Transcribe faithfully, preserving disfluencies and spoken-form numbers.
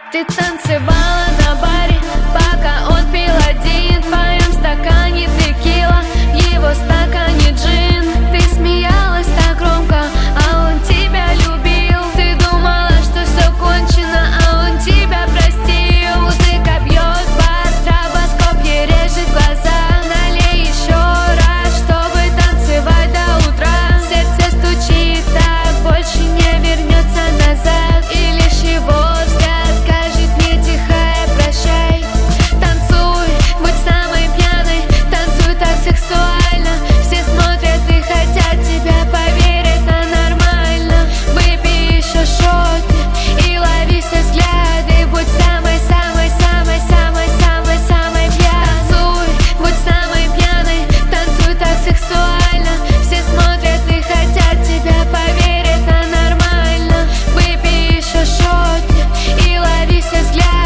Ты танцевала на баре, пока он пил один. В твоем стакане текила, в его стакане джин. Ты смеялась так громко, а он тебя любил. Ты думала, что все кончено, а он тебя простил. Музыка бьет бас, стробоскоп ей режет глаза. Налей еще раз, чтобы танцевать до утра. Сердце стучит так, больше не вернется назад. И лишь его взгляд скажет мне тихое прощай. Танцуй, будь самой пьяной, танцуй так сексуально. Все смотрят и хотят тебя, поверь, это нормально. Выпей еще шот и лови все взгляды. Будь самой-самой-самой-самой-самой-самой пьяной. Танцуй, будь самой пьяной, танцуй так сексуально. Все смотрят и хотят тебя, поверь, это нормально. Выпей еще шот и лови все взгляды.